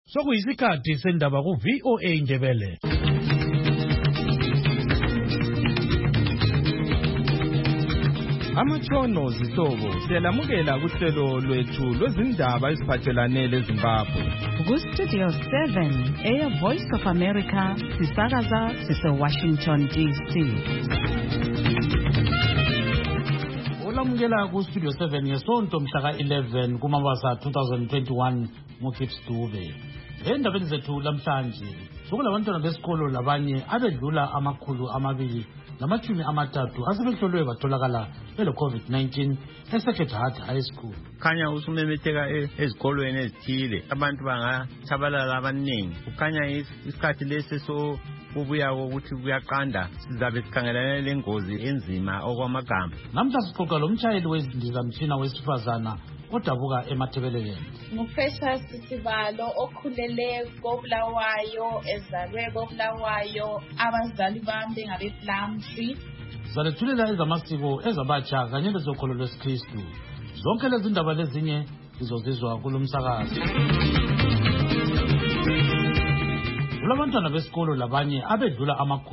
Sokuyisikhathi sendaba ku VOA Indebele. Amatshono zihlobo siyalamukela kuhlelo lwethu lwezindaba eziphathelane leZimbabwe. Ku-Studio 7 Air Voice of America sisakaza sise-Washington DC. Olamukela ku-Studio 7 ngesonto mhla ka-11 kuMabasa 2021 nguGibbs Dube. Endabeni zethu lamhlanje sokulabantwana besikolo labanye abedlula 230 asebehlolwe batholakala bele-COVID-19 eSacred Heart High School. Kukhanya usumemetheka ezikolweni ezithile, abantu bangatshabalala abaningi. Kukhanya isikhathi lesi kubuya ukuthi kuyaqanda, sizabe sikhangelane lengozi enzima okwamagama. Namhla sixoxa lomtshayeli wezindizamtshina wesifazana odabuka eMathebeleleni. Precious Sibalo okhulele koBulawayo, ezalwe koBulawayo, abazali bami bengabe Plumtree. Zalethulela ezamasiko ezabatsha kanye lezokholo lwesikristu. Zonke lezi ndaba lezinye izozizwa kulomsakazo. Kulabantwana besikolo labanye abedlula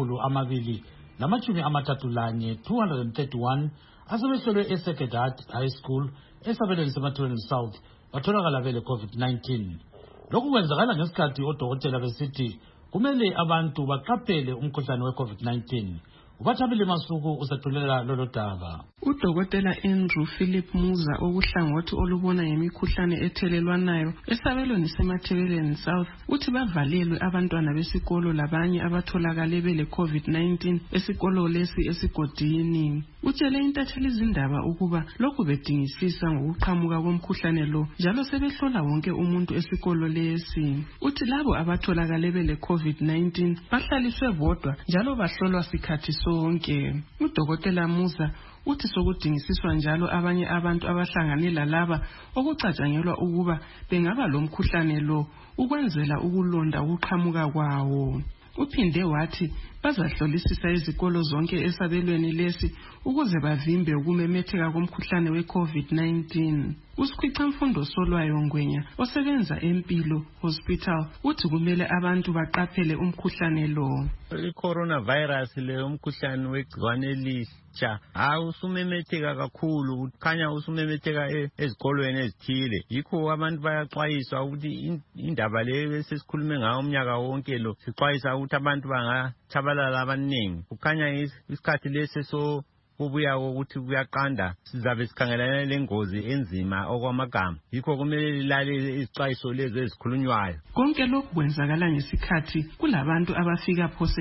231 asebehlolwe eSacred Heart High School esabelweni seMathebeleni South batholakala bele COVID-19. Lokhu kwenzakala ngesikhathi odokotela besithi kumele abantu baqaphele umkhuhlane weCovid-19. Ubathabile Masuku usethulela lolo daba. Udokotela Andrew Philip Muza okuhlangothi olubona ngemikhuhlane ethelelwanayo esabelweni seMathebeleni South uthi bavalelwe abantwana besikolo labanye abatholakale bele COVID-19 esikolo lesi esigodini. Utshele intatheli izindaba ukuba lokhu bedingisisa ngokuqhamuka komkhuhlane lo njalo sebehlola wonke umuntu esikolo lesi. Uthi labo abatholakale bele COVID-19 bahlaliswe bodwa njalo bahlolwa sikhathi sonke. Udokotela Musa uthi sokudingisiswa njalo abanye abantu abahlangane lalaba okucatshangelwa ukuba bengaba lomkhuhlane lo ukwenzela ukulonda ukuqhamuka kwawo. Uphinde wathi bazahlolisisa izikolo zonke esabelweni lesi ukuze bavimbe ukumemetheka komkhuhlane weCovid-19. Usikhwicamfundo Solwayo Ngwenya osebenza eMpilo Hospital uthi kumele abantu baqaphele umkhuhlane lo. I-coronavirus le umkhuhlane wegciwane elisha usumemetheka kakhulu, kukhanya usumemetheka ezikolweni ezithile. Yikho abantu bayaxwayiswa ukuthi indaba le sesikhulume ngayo umnyaka wonke lo, sixwayisa ukuthi abantu bangatshabalala abaningi. Kukhanya isikhathi lesi kubuya ukuthi kuyaqanda, sizabe sikhangelane lengozi enzima okwamagama. Yikho kumele lilale izixwayiso lezi ezikhulunywayo. Konke lokhu kwenzakala ngesikhathi kulabantu abafika phose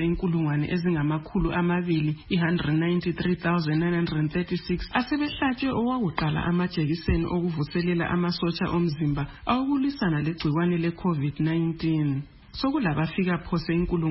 293,936 asebehlatshwe owakuqala amajekiseni okuvuselela amasotsha omzimba awokulisana legciwane leCovid-19. Sokulabafika phose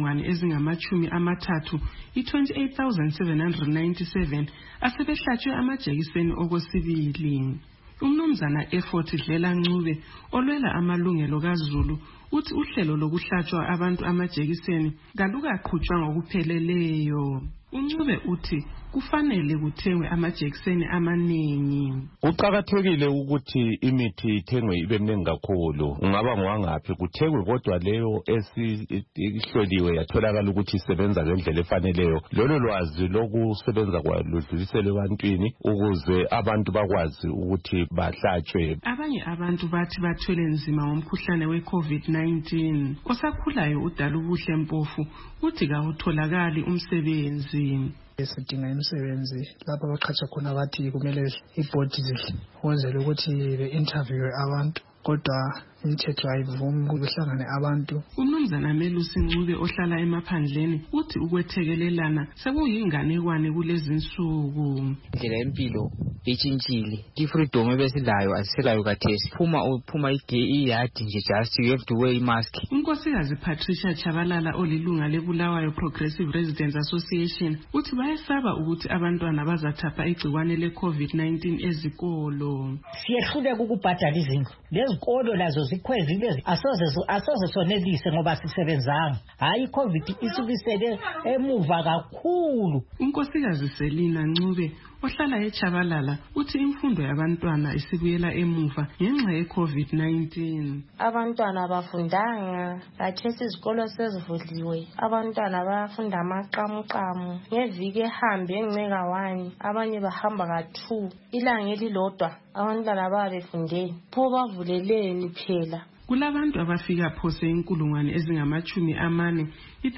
28,797 asebehlatshwe amajekiseni okwesibili. Umnumzana Effort Dlela Ncube olwela amalungelo kaZulu uthi uhlelo lokuhlatshwa abantu amajekiseni kalukaqhutshwa ngokupheleleyo. Uncube uthi kufanele kuthengwe amajekiseni amaningi. Kuqakathekile ukuthi imithi ithengwe ibe mningi kakhulu. Ungaba ngwangaphi kuthengwe kodwa leyo esihloliwe yatholakala ukuthi isebenza ngendlela efaneleyo. Lolo lwazi lokusebenza kwayo ludluliselwe ebantwini ukuze abantu bakwazi ukuthi bahlatshwe. Abanye abantu bathi bathwele nzima ngomkhuhlane weCovid-19. Osakhulayo uDalubuhle Mpofu uthi kawutholakali umsebenzi. Sidinga imisebenzi lapho abaqhatsha khona bathi kumele ibhodi wenzele ukuthi be-interviewe abantu kodwa imithetho ayivumi ukuhlangane abantu. Umnumzana Melusi Ncube ohlala emaphandleni uthi ukwethekelelana sekuyinganekwane kulezi insuku. Indlela yempilo itshintshile, i-freedom ebesilayo asiselayo kathesi. Phuma iyadi nje, just you have to wear mask. Unkosikazi Patricia Chabalala olilunga leBulawayo Progressive Residents Association uthi bayesaba ukuthi abantwana bazathapha igciwane leCovid-19 ezikolo. Siyehluleka ukubhadala izindlu. Lezikolo lazo zikhwezile, asoze sonelise ngoba sisebenzanga. Hayi iCovid isubisele emuva kakhulu. Unkosikazi Selina Ncube ohlala eChabalala uthi imfundo yabantwana isibuyela emuva ngenxa ye-COVID-19. Abantwana abafundanga, khathesi izikolo sezivuliwe. Abantwana bayafunda amaqamuqamu. Ngeviki ehambe enceka 1, abanye bahamba ka2. Ilanga elilodwa abantwana babefundeni. Pho bavuleleni phela? Kulabantu abafika phose inkulungwane ezingama-40,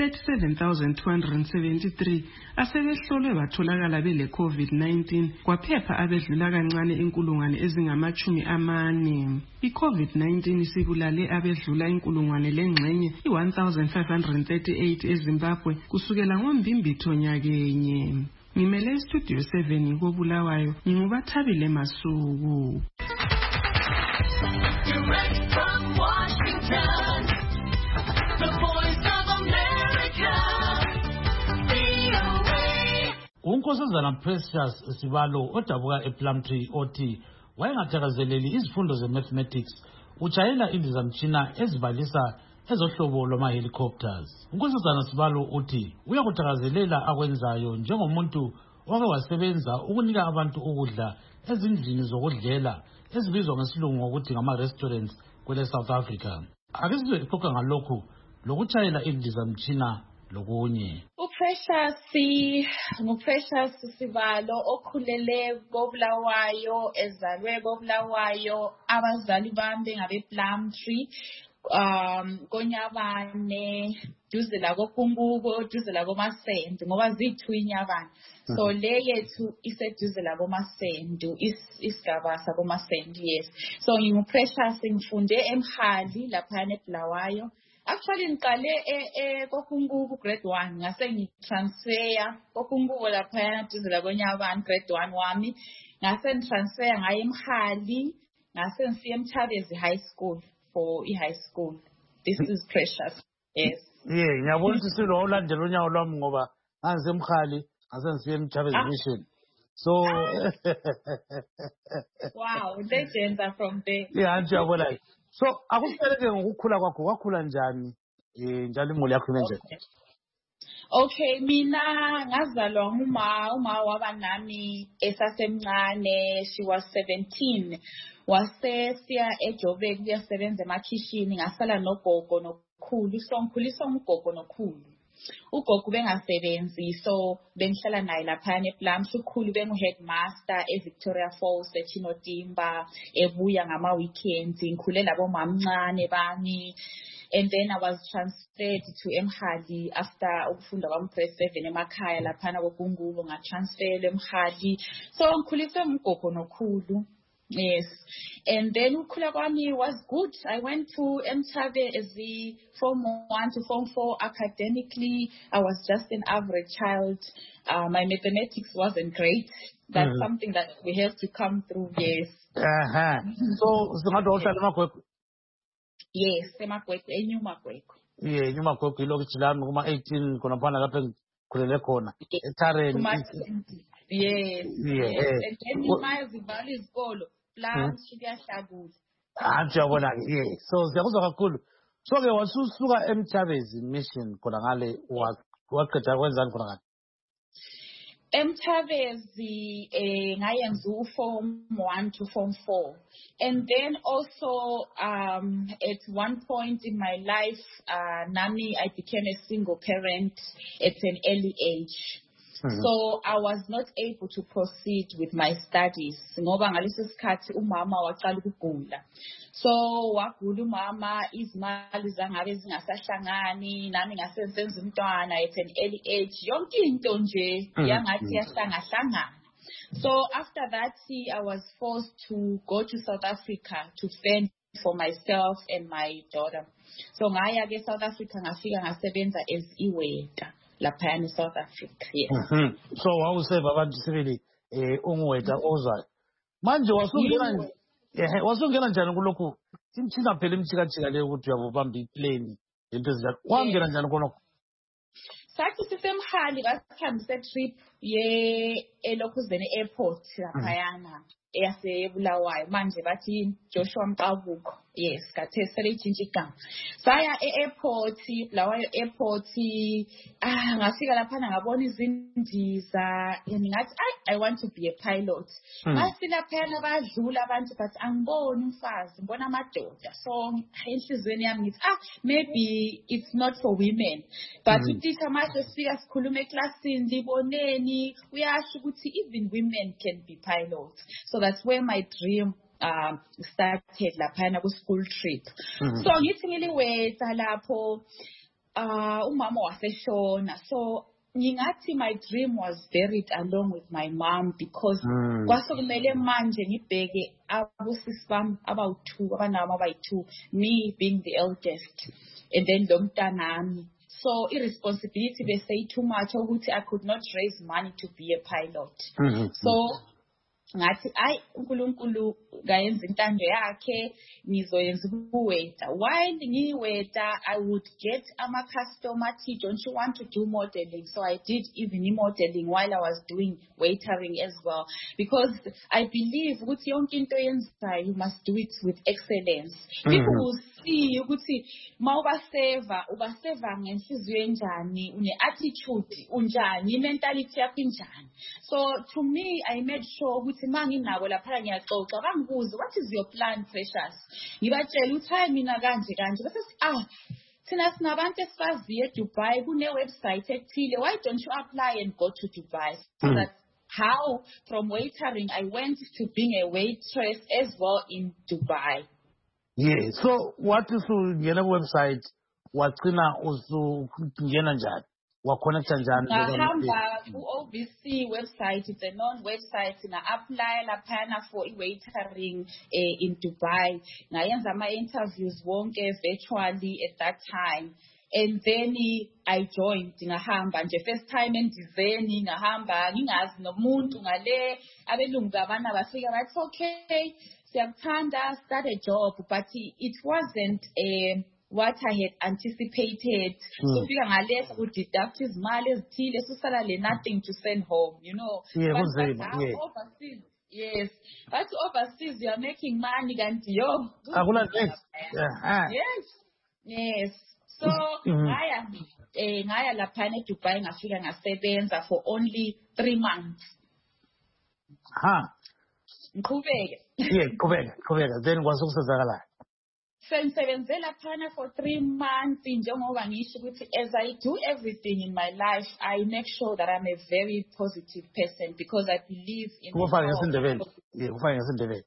i-37,273 asebehlolwe batholakala bele-COVID-19, kwaphepha abedlula kancane inkulungwane ezingama-40. I-COVID-19 isibulale abedlula inkulungwane lengxenye i-1,538 eZimbabwe kusukela ngoMbimbitho nyakenye. Ngimele iStudio 7 koBulawayo, nginguBathabile Masuku. Direct from Washington, the Voice of America, VOA. Unkosazana Precious Sibalo odabuka ePlumtree othi wayengathakazeleli izifundo ze-mathematics utshayela indizamtshina ezibalisa ezohlobo lwama-helicopters. Unkosazana Sibalo uthi uyakuthakazelela akwenzayo njengomuntu oke wasebenza ukunika abantu ukudla ezindlini zokudlela ezibizwa ngesilungu ngokuthi ngama-restaurants kwele South Africa. Ake sizoxoxa ngalokhu lokutshayela indizamtshina lokunye. Precious Sibalo okhulele koBulawayo, ezalwe koBulawayo, abazali bami bengabe Plumtree, Konyabane, duze la koPungubo, duze la koMasendu ngoba zithu inyabane. So le yethu iseduze la koMasendu, isigaba sakoMasendu, yes. So nginguPrecious, ngifunde eMhali lapha eBulawayo. Actually ngiqale koPungubo grade 1, ngase ngitransfer koPungubo lapha duze la koNyabane grade 1 wami, ngase ngitransfer ngaye eMhali, ngase ngisiya eMthabezi high school for high school. This is Precious. Yes. Yeah, ngiyabona ukuthi silo ulandela unyawo lwami ngoba ngase eMhali ngase ngisiya eMthabezi mission. So wow, legends are from there. Yeah, ngiyabona. So akuseleke ngokukhula kwakho, wakhula njani njalo imuli yakho nje? Okay, mina ngazalwa uma waba nami esasemncane, she was 17. Wasesiya eJoburg kuyasebenza emakhishini, ngasala nogogo nokhulu, ngikhuliswa ugogo nokhulu. Ugogo bengasebenzi, so bengihlala naye lapha ePlumtree. Ukhulu bengu-headmaster eVictoria Falls eChinotimba, ebuya ngama-weekends. Ngikhule labo mamncane bami. And then I was transferred to eMhali after ukufunda kwami grade 7 emakhaya laphana koPungubo, ngatransfer eMhali. So ngikhuliswe ugogo nokhulu. Yes. And then ukhula kwami was good. I went to Mthabezi from 1 to Form 4 academically. I was just an average child. My mathematics wasn't great. That's something that we have to come through, yes. So, yes, eMagwegwe, eNyumaGwegwe. Yeah, eNyumaGwegwe ilokithi lami kuma 18 khona phana lapha engikhulele khona. Ethareni. Yes. Yeah. And then imayazibhala izikolo. Plumtree kuyahlakula. Ngiyabona ke. Yeah. So siyakuzwa kakhulu. So ke wasusuka eMthabezi mission khona ngale waqeda kwenzani khona ngale? eMthabezi ngayenza Form 1 to Form 4. And then also at one point in my life, Nami, I became a single parent at an early age. So I was not able to proceed with my studies. Ngoba ngaleso sikhathi umama waqala ukugula. So wagula umama, izimali zangabe zingasahlangani, nami ngasenzenza umntwana at an early age. Yonke into nje yangathi yahlangana. So after that, I was forced to go to South Africa to fend for myself and my daughter. So ngaya ke South Africa ngafika ngasebenza as iwaiter lapha in South Africa. Yes. So wawuseva abantu sibili ungweta ozayo. Manje wasungena njani kulokhu? Imthina phela imthika leyo ukuthi uyabamba iplane into ezinjalo. Wangena njani khona? sathi sisemhali kasihambise trip eLokhuzeni airport laphayana eyasebulawayo manje bathi Joshua Mqabuko. Yes, kathe selitshintsha igama. Saya e-airport, Bulawayo airport, ngafika laphana ngabona izindiza, ngathi I want to be a pilot. Basila phela badlula abantu but angiboni umfazi, ngibona amadoda. So enhlizweni yami ngithi maybe it's not for women. But utitha manje sifika sikhuluma eclassini liboneni uyasho ukuthi even women can be pilots. So that's where my dream started laphana ku school trip. So ngithi ngiliweta lapho umama waseshona. So ngingathi my dream was buried along with my mom because kwasokumele manje ngibheke abosisi bami abawu2 abanami abayi2, me being the eldest and then lo mntanami. So irresponsibility bese too much ukuthi I could not raise money to be a pilot. So ngathi uNkulunkulu kayenza intando yakhe ngizoyenza ukuweta. While ngiweta I would get ama customer tea, don't you want to do modeling? So I did even modeling while I was doing waitering as well because I believe ukuthi yonke into yenzayo you must do it with excellence. People will see ukuthi ubaseva ngenhliziyo enjani, une-attitude unjani, mentality yakho injani. So to me I made sure ukuthi manginabo lapha ngiyaxoxa bangibuze what is your plan Precious, ngibatshela ukuthi hayi mina kanje bese thina sinabantu esifaziyo eDubai kune website ethile, why don't you apply and go to Dubai? So that's how from waitering I went to being a waitress as well in Dubai. Yeah, so what is ungena website wagcina usungena njani? Wa-connecta njani? Ngahamba ku-OVC website, it's a known website, nga-apply laphana for waitering in Dubai. Ngayenza ama-interviews wonke virtually at that time. And then I joined, ngahamba nje first time endizeni, ngahamba ngingazi nomuntu ngale, abelungu babana bafika bathi okay, siyakuthanda, start a job, but it wasn't what I had anticipated. So fika ngale ku deduct izimali ezithile susala le nothing to send home, you know. Yeah, overseas. Yes, but overseas you are making money kanti yo. Akula next. Yes. So ngaya laphana eDubai ngafika ngasebenza for only 3 months. Ngiqhubeke. Yeah, qhubeka. Then kwasukusenzakala. Sensebenzela phana for 3 months njengoba ngisho ukuthi as I do everything in my life I make sure that I'm a very positive person because I believe in Ufake ngesindebele.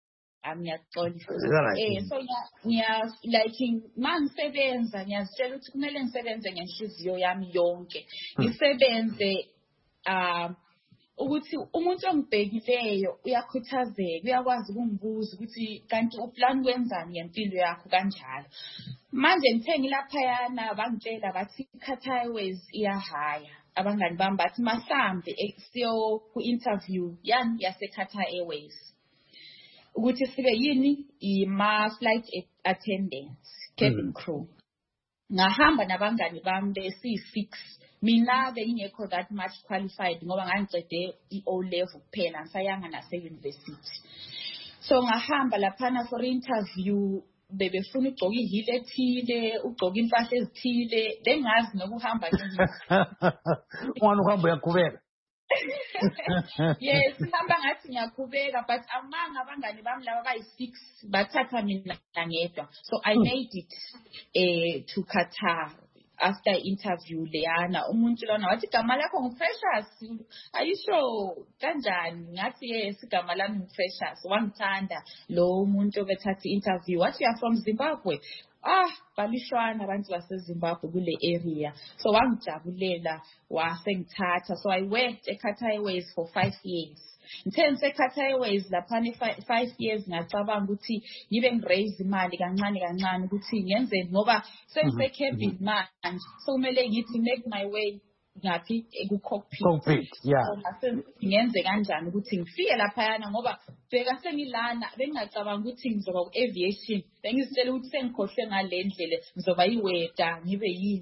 So like mangisebenza ngiyazitshela ukuthi kumele ngisebenze ngenhliziyo yami yonke. Ngisebenze ukuthi umuntu ongibhekileyo uyakhuthazeka, uyakwazi ukungibuza ukuthi kanti uplan wenzani ngempilo yakho kanjalo. Manje ngithe ngilaphayana bangitshela bathi Qatar Airways iyahaya. Abangani bami bathi masambe siyo ku interview yani yase Qatar Airways. Ukuthi sibe yini ima flight attendants, cabin crew. Ngahamba nabangani bami besi6. Mina bengekho that much qualified ngoba ngangicede i-O level kuphela ngisayanga nase university. So ngahamba laphana for interview bebefuna ugcoka ihile ethile, ugcoka impahla ezithile, bengazi nokuhamba nje. Wona uhamba uyaqhubeka. Yes, ngihamba ngathi ngiyaqhubeka but amanga abangani bami laba bayi6 bathatha mina ngedwa. So I made it to Qatar. After interview leyana umuntu lona wathi igama lakho nguPrecious, are you sure kanjani? Ngathi yes igama lami nguPrecious. Wangithanda lo umuntu obethatha interview wathi you are from Zimbabwe. Balishwana abantu baseZimbabwe kule area. So wangijabulela wasengithatha. So I worked at Qatar Airways for 5 years. Ngithe Qatar Airways laphana 5 years ngacabanga ukuthi ngibe ngiraise imali kancane ukuthi ngiyenzeni ngoba sengiseCabin manje. So kumele ngithi make my way ngaphi ku-cockpit. Yeah. Ngiyenze kanjani ukuthi ngifike laphayana ngoba bheka sengilana bengingacabanga ukuthi ngizoba ku-aviation. Bengizitshela ukuthi sengikhohlwe ngale ndlela ngizoba yiweta ngibe yini.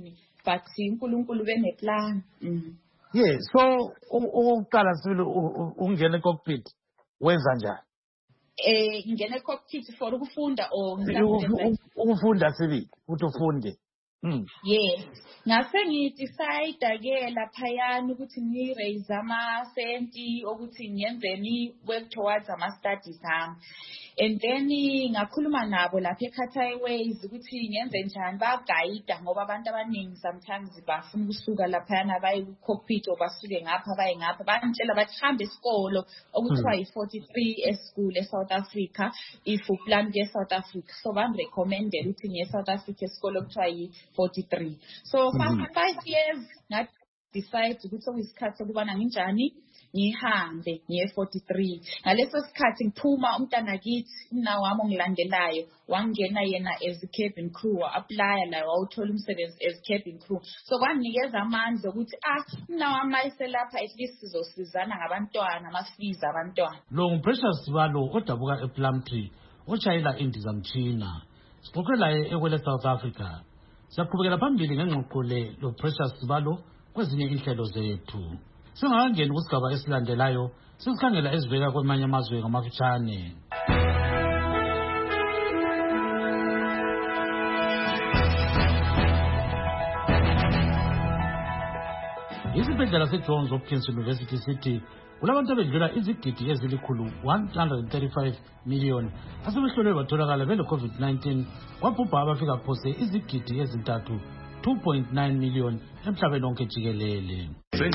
but uNkulunkulu beneplan. Yeah, so uqala sibili ungena ecockpit wenza njani? Ngene ecockpit for ukufunda or ukufunda sibili ukuthi ufunde. Yes, ngase ngidecide ke laphayana ukuthi ngi-raise amasenti ukuthi ngiyenzeni work towards ama-studies ami. And then ngakhuluma nabo lapha eKhathi Airways ukuthi ngenze njani, bagayida ngoba abantu abaningi sometimes bafuna ukusuka laphayana baye ku-cockpit or basuke ngapha baye ngapha, bangitshela bathi hambe isikolo okuthiwa yi-43 eschool eSouth Africa if uplan ke South Africa. So bangirecommended ukuthi ngiye South Africa esikolo okuthiwa yi-43. So 5 years ngathi decide ukuthi sokuyisikhathi sokubana nginjani ngihambe ngiye 43. Ngaleso sikhathi ngiphuma umntana kithi umna wami ongilandelayo wangena yena as a cabin crew, apply la wawuthola umsebenzi as cabin crew. So kwanikeza amandla ukuthi umna wami ayiselapha at least sizosizana ngabantwana masibiza abantwana. Lo nguPrecious Sibalo odabuka ePlumtree ochayela indizamtshina. Sixoxela ekwele South Africa. Siyaqhubekela phambili ngengxoxo le lo Precious Sibalo kwezinye inhlelo zethu. Singakangeni kusigaba esilandelayo sisikhangela ezivela kwamanye amazwe ngamafitshane. Isibhedlela seJohns Hopkins University sithi kulabantu abedlula izigidi ezilikhulu 135 million asebehlolwe batholakala bele COVID-19 kwabhubha abafika phose izigidi ezintathu 2.9 million emhlabeni wonke jikelele.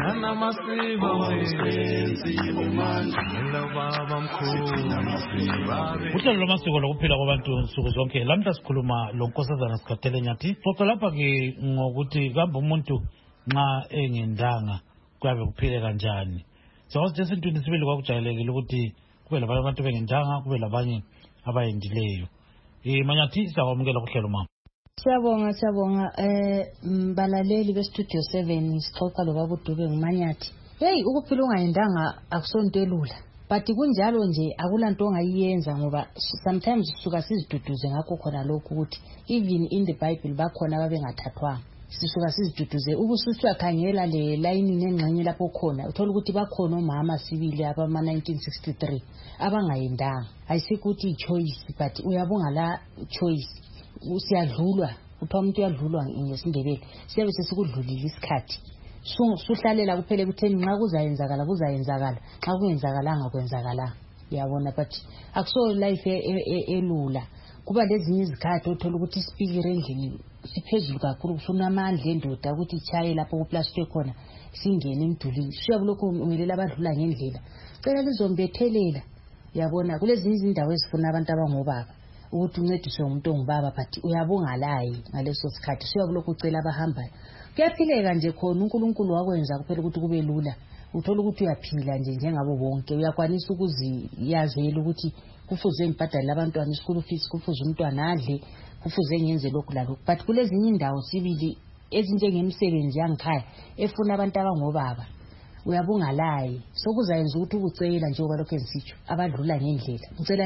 Uhlelo lwamasiko lokuphila kwabantu nsuku zonke lamhla sikhuluma lo Nkosazana Sikhathele Nyathi. Xoxa lapha ke ngokuthi kambe umuntu nxa engendanga kuyabe kuphile kanjani. Sawuthi esintwini sibili kwakujayelekile ukuthi kube labanye abantu bengendanga kube labanye abayendileyo. Manyathi siyakwamukela kuhlelo mama. Siyabonga balaleli bestudio 7 sixoxa lo baba uDube nguManyathi. Hey, ukuphila ungayendanga akusonto elula. But kunjalo nje akulanto ongayiyenza ngoba sometimes sisuka siziduduze ngakho khona lokho ukuthi even in the Bible bakhona ababengathathwanga. Sisuka siziduduze ubususiyakhangela le line nengxenye lapho khona uthola ukuthi bakhona omama sibili abama 1963 abangayendanga. Ayisikuthi choice but uyabonga la choice. Usiyadlulwa uthola umuntu uyadlulwa ngesindebele siyabe sesikudlulile isikhathi suhlalela kuphele kutheni nxa kuzayenzakala xa kungenzakalanga kwenzakalanga uyabona but akuso life elula kuba lezinye izikhathi uthola ukuthi isipikire endlini siphezulu kakhulu kufuna amandla endoda ukuthi ichaye lapho kuplastwe khona singene emdulini siyabulokho umelela abadlula ngendlela cela lizombethelela uyabona kulezinye izindawo ezifuna abantu abangobaba ukuthi uncediswe umuntu ongubaba but uyabonga laye ngaleso sikhathi siyakulokho ucela abahambayo kuyaphileka nje khona uNkulunkulu wakwenza kuphela ukuthi kube lula uthola ukuthi uyaphila nje njengabo bonke uyakwanisa ukuziyazela ukuthi kufuze ngibhadale abantwana school fees kufuze umntwana adle kufuze ngenze lokhu lalokhu but kulezinye indawo sibili ezinjengemisebenzi yangikhaya efuna abantu abangobaba uyabonga laye sokuzayenza ukuthi ukucela njengoba lokho engisitsho abadlula ngendlela ngicela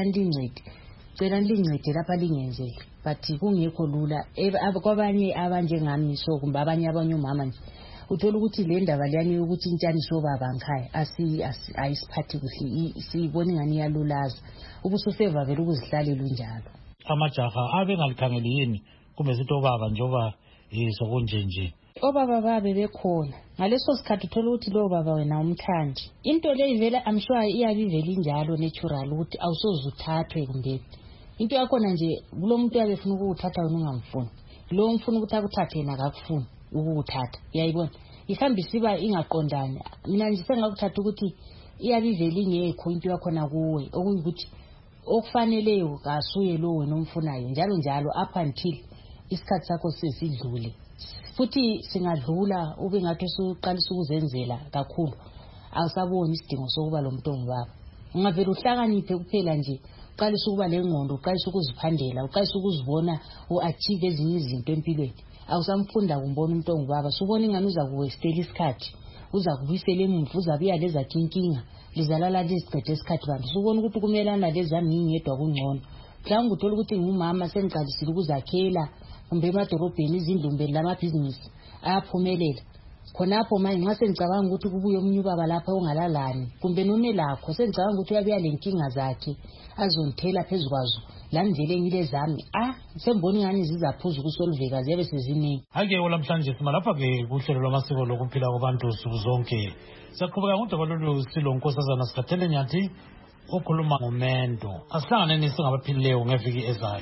nilincede lapha lingenzele but kungekho lula kwabanye abanjengami so kumbe abanye umama nje uthola ukuthi le ndaba leyani ukuthi intshaniso baba ngikhaya ayisiphathi kuhle siyibona ingani iyalulaza ubusufeva vele ukuzihlalela unjalo. Amajaha abengalikhangeli yini kumbe sithi obaba njoba sokunje obaba babe bekhona ngaleso sikhathi uthola ukuthi lo baba wena umthandi into le ivela I'm sure iyabivela injalo natural ukuthi awusoze uthathwe kumbe into yakhona nje kulo muntu uyabefuna ukuthatha wena ungamfuni lo mfuna ukuthi akuthathe yena akakufuni ukuthatha uyayibona ihambi siba ingaqondani mina nje sengakuthatha ukuthi iyabivela ingekho into yakhona kuwe okuyikuthi okufaneleyo kasuye lo wena umfunayo njalo up until isikhathi sakho sesidlule futhi singadlula ube ngathi usuqalisa ukuzenzela kakhulu awusaboni isidingo sokuba lo muntu ongubaba ungavela uhlakaniphe kuphela nje uqalisa ukuba lengqondo uqalisa ukuziphandela uqalisa ukuzibona uachieve ezinye izinto empilweni awusamfunda kumbona umuntu ongubaba subona ingani uza kuwestela isikhathi uza kubuyisela emuva uzabuya lezathi inkinga lizalala lizicede isikhathi bantu subona ukuthi kumelana lezami ngingedwa kungcono mhlawumbe uthola ukuthi ngumama sengiqalisile ukuzakhela kumbe emadorobheni izindlu lamabhizinisi ayaphumelela khonapho manje nxa sengicabanga ukuthi kubuye omunye ubaba lapha ongalalani kumbe nome lakho sengicabanga ukuthi uyabuya lenkinga zakhe azonthela phezu kwazo lani vele ngile zami semboni ngani zizaphuza ukusolveka ziyabe seziningi. Ake olamhlanje simalapha-ke kuhlelo lwamasiko lokuphila kwabantu suku zonke. Siyaqhubeka ngudaba lolu Silo Nkosazana Sikhathele Nyathi okhuluma ngomendo. Asihlanganeni singabaphilileyo ngeviki ezayo.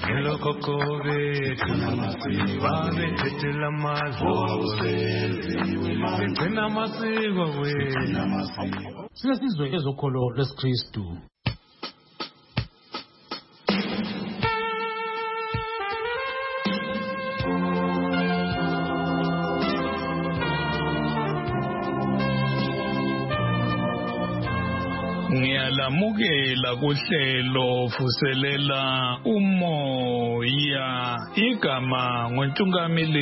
Sinesizwe ezokholo lwesikristu. Ngiyalamukela kuhlelo vuselela umoya igama ngoNtungamili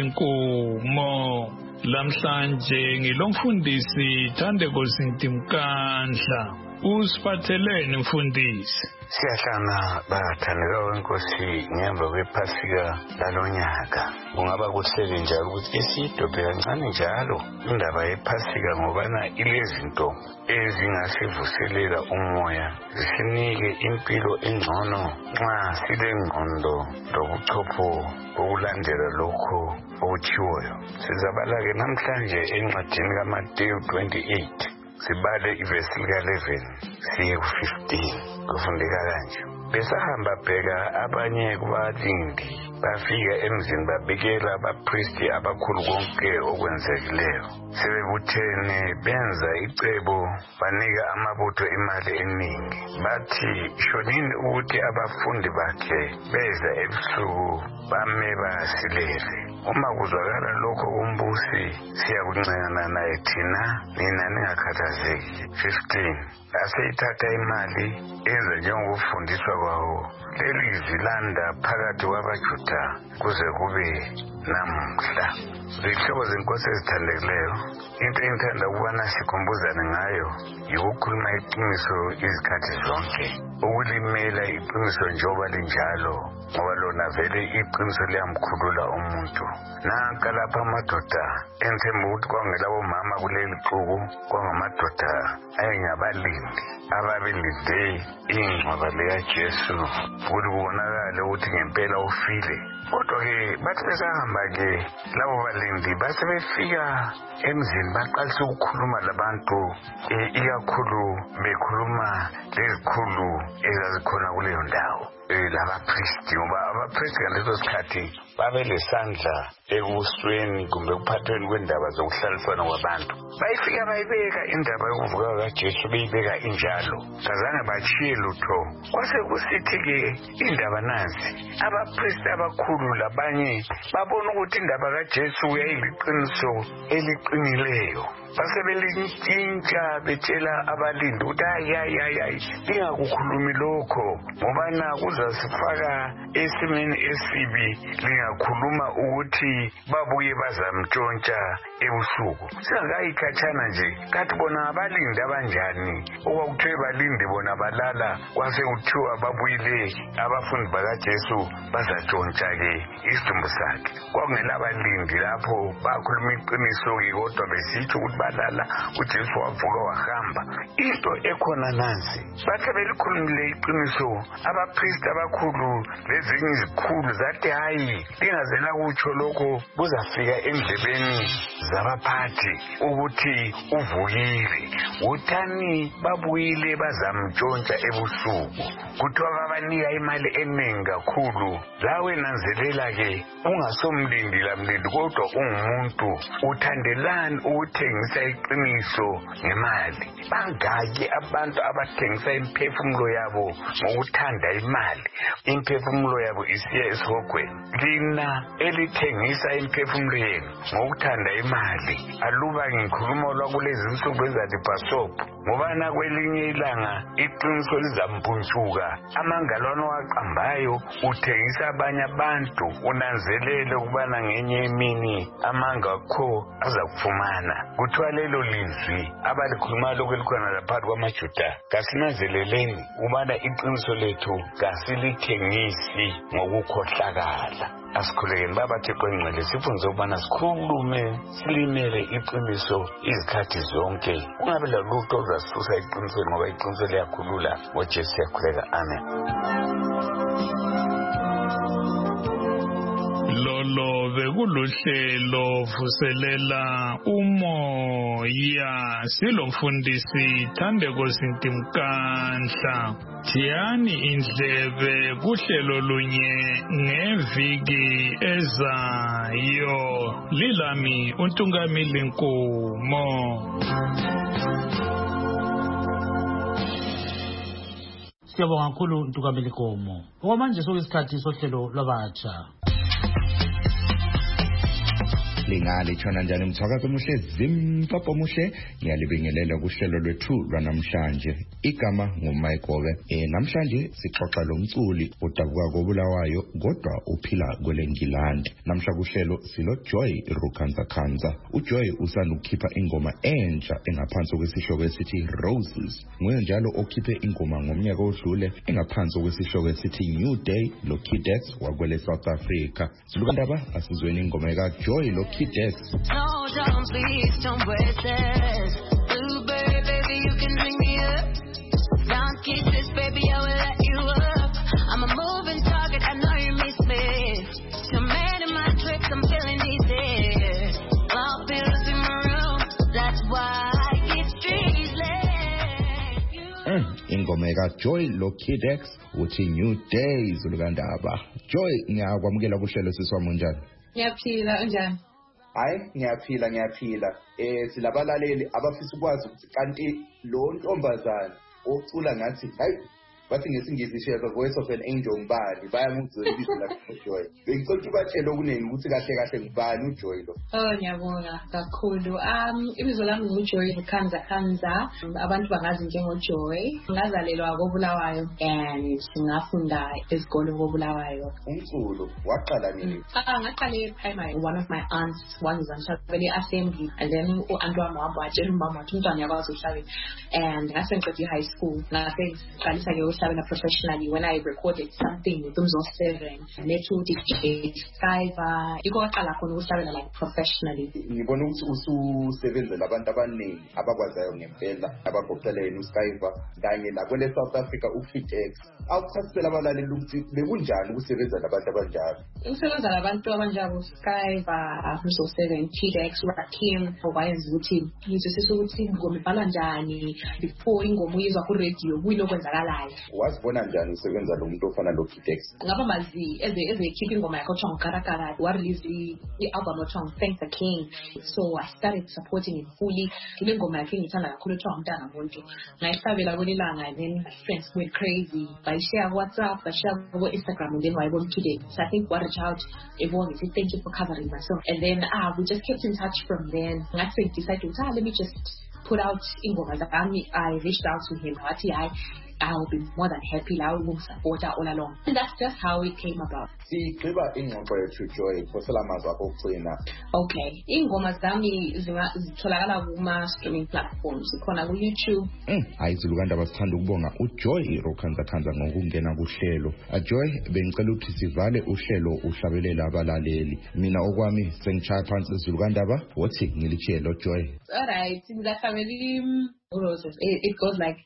Nkomo. Lamhlanje ngilomfundisi Thandeko Sintimkandla. Usiphatheleni mfundisi? Siyahlangana bathandeka wenkosi ngemva kwephasika lalonyaka. Kungaba kuhleli njalo ukuthi esidobhe kancane njalo indaba yephasika ngobana ilezinto ezingasivuselela umoya zisinike impilo engcono nxa silengqondo lobuchopho okulandela lokho okuthiwoyo. Sizabala-ke namhlanje encwadini kaMateyu 28 sibale ivesi lika-11 siye ku-15 kufundeka kanje. Besahamba bheka abanye kubalindi bafika emzini babikela abapristi abakhulu konke okwenzekileyo. Sebebuthene benza icebo banika amabutho imali eningi. Bathi shonini ukuthi abafundi bakhe beza ebusuku bame basilele. Uma kuzwakala lokho umbusi siyakuncenga naye thina nina ningakhathazeki. 15 aseyithatha imali enza njengokufundiswa kwawo. Leli zilanda phakathi kwabaJuda kuze kube namuhla. Zihlobo zenkosi ezithandekileyo, into engithanda ukubana sikhumbuzane ngayo yikukhuluma iqiniso izikhathi zonke, ukulimela iqiniso njengoba linjalo, ngoba lona vele iqiniso liyamkhulula umuntu. Nanka lapha amadoda enthemba ukuthi kwangelabo mama kuleli xuku kwangamadoda ayengabalindi ababelinde ingcwaba likaJesu ukuthi kubonakale ukuthi ngempela ufile. Kodwa-ke bathi besahamba-ke labo balindi basebefika emzini baqalisa ukukhuluma labantu, ikakhulu bekhuluma lezikhulu ezazikhona kuleyo ndawo, labapristi, ngoba abapristi ngaleso sikhathi babelesandla ekubusweni kumbe ekuphathweni kwendaba zokuhlalisana kwabantu. Bayifika bayibeka indaba yokuvuka kaJesu beyibeka injalo, kazange bachiye lutho. Kwase kusithi-ke indaba nazi abapristi abakhulu labanye babona ukuthi indaba kaJesu yayiliqiniso eliqinileyo. Basebelitshintsha betshela abalindi ukuthi hayi lingakukhulumi lokho ngobana kuzasifaka esimeni esibi. Lingakhuluma ukuthi babuye bazamtshontsha ebusuku. Singakayikhatshana nje kathi bona abalindi abanjani okwakuthiwe balinde bona balala, kwase kuthiwa babuyile abafundi bakaJesu bazatshontsha-ke isidumbu sakhe. Kwakungelabalindi lapho bakhuluma iqiniso-ke kodwa besitsho ukuthi balala uJesu wavuka wahamba. Into ekhona nansi, bathe belikhulumile iqiniso abapristi abakhulu lezinye izikhulu zathi hayi lingazela kutsho lokho kuzafika endlebeni zabaphathi ukuthi uvukile. Uthani babuyile bazamtshontsha ebusuku, kuthiwa babanika imali eningi kakhulu. Lawe nanzelela-ke ungasomlindi lamlindi kodwa ungumuntu, uthandelani ukuthengisa iqiniso ngemali? Bangaki abantu abathengisa imphefumulo yabo ngokuthanda imali, imphefumulo yabo isiya esihogweni? Lina elithengisa imphefumulo yenu ngokuthanda imali, aluba ngikhuluma lwakulezi insuku bezathi bhasopo, ngobana kwelinye ilanga iqiniso lizampuntshuka. Amangalwane waqambayo uthengisa abanye abantu, unanzelele ukubana ngenye imini amanga akho azakufumana. Kuthiwa lelo lizwi abalikhuluma lokhu elikhona laphakathi kwamaJuda kasinanzeleleni ukubana iqiniso lethu asilithengisi ngokukhohlakala. Asikhulekeni babathi kwengcele sifunze ukubana sikhulume silimele iqiniso izikhathi zonke. Ungabe lalutho ozasisusa eqinisweni ngoba iqiniso liyakhulula. ngoJesu siyakhuleka. Amen. Lolo bekuluhlelo vuselela umoya silomfundisi Thandeko Sintimkanhla. Thiyani indlebe kuhlelo lunye ngeviki ezayo. Lilami uNtungamili Nkomo. Siyabonga kakhulu Ntungamili Nkomo. Okwamanje sokuyisikhathi sohlelo lwabatsha. Lingalitshona njani umthakazo omuhle zimpapho omuhle ngiyalibingelela kuhlelo lwethu lwanamhlanje. Igama nguMayigobe. Namhlanje sixoxa lomculi odabuka koBulawayo kodwa uphila kweleNgilandi. Namhla kuhlelo silo Joy Rukhanza. uJoy usanda ukukhipha ingoma entsha engaphansi kwesihloko esithi Roses. Nguye njalo okhiphe ingoma ngomnyaka odlule engaphansi kwesihloko esithi New Day lo Kidex wakwele South Africa. Silukandaba asizweni ingoma kaJoy lo Kidex. No, don't please, don't waste this. Blueberry, baby, you can bring me up. Don't kiss this, baby, I will let you up. I'm a moving target, I know you miss me. You're man in my tricks, I'm feeling easy. All pills in my room, that's why it's drizzling. Ingoma kaJoy lo Kidex uthi New Day Zulukandaba. Joy ngiyakwamukela kuhlelo siswami njani? Ngiyaphila unjani? Hayi ngiyaphila. Silabalaleli abafisa ukwazi ukuthi kanti lo ntombazana ocula ngathi hayi bathi ngesingisi share voice of an angel ngibani bayamuzwa ibizo lakhe uJoy. Bengicela ubatshele okuningi ukuthi kahle ngibani uJoy lo. Ngiyabonga kakhulu. Ibizo lami nguJoy Rukhanza. Abantu bangazi njengoJoy. Ngazalelwa koBulawayo and ngafunda esikole koBulawayo. Umculo waqala nini? Ngaqala e-primary. One of my aunts was on assembly and then u-aunt wami wabhatshela umama wathi umntwana yakwazi ukuhlabela and ngasengiqede high school ngaseqalisa ke professionally when I recorded something with Umzo7 Metro DJ Skyva ikwaqala khona ukuhlabela like professionally. Ngibona ukuthi ususebenzela abantu abaningi abakwazayo ngempela abagoqelene uSkyva kanye nakwele South Africa uFitX. Awuchasisela abalaleli ukuthi bekunjani ukusebenza nabantu abanjalo? Ukusebenza nabantu abanjalo Skyva Umzo7 FitX Rakim wayenza ukuthi ngizwisisa ukuthi ingoma ibhalwa njani before ingoma uyizwa ku radio kuyilokwenzakalayo. Wazibona njani usebenza lo muntu ofana lo Kidex? Ngaba mazi keep ingoma yakhe othwa Karakara wa release i-album othwa Thank the King. So I started supporting him fully. Kule ngoma yakhe ngithanda kakhulu othwa Umntana Muntu. Ngayisabela kwelilanga and then my friends went crazy. By share WhatsApp, by share over Instagram and then wayibona Kidex. So I think what reached out everyone said thank you for covering my song. And then we just kept in touch from then. I decided let me just put out ingoma zami. I reached out to him. I'll be more than happy now to support her all along. And that's just how it came about. Sigqiba ingoma yethu Joy phosela amazwi akho okugcina. Okay. Ingoma zami zitholakala kuma streaming platforms. Khona ku YouTube. Ayizulukandaba sithanda ukubonga uJoy Rukhanza ngokungena kuhlelo. Joy bengicela ukuthi sivale uhlelo uhlabelela abalaleli. Mina okwami sengichaya phansi Zulukandaba wathi ngilitshelo Joy. All right. In the family Roses. It goes like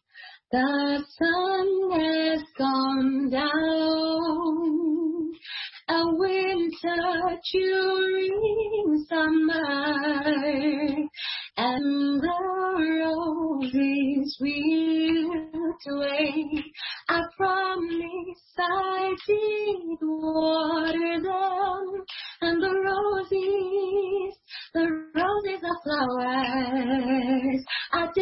the sun has gone down, a winter during summer, and the roses wilt away. I promise I did water them, and the roses are flowers. I did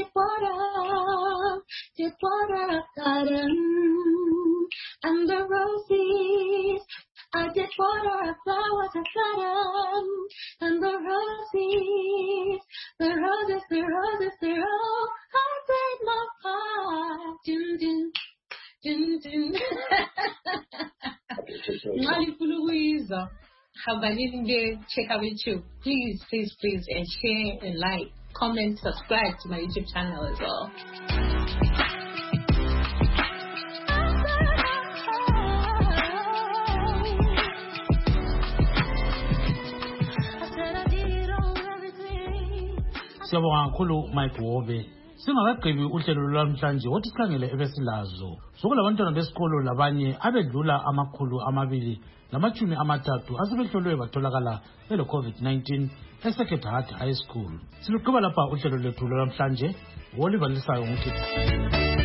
water a garden, and the roses. I did water a flowers a garden, and the roses, they're all. I played my part. Dun dun dun dun. Louisa, how about you check out YouTube? Please, and share and like, comment, subscribe to my YouTube channel as well. Siyabonga kakhulu Mike Wobe. Singakagqibi uhlelo lwamhlanje wothi sikhangele ebesilazo. Sokulabantwana besikolo labanye abedlula 230 asebehlolwe batholakala bele COVID-19 eSacred Heart High School. Siluqhuba lapha uhlelo lwethu lwamhlanje. Oliver Lisayo ngumkhiphi.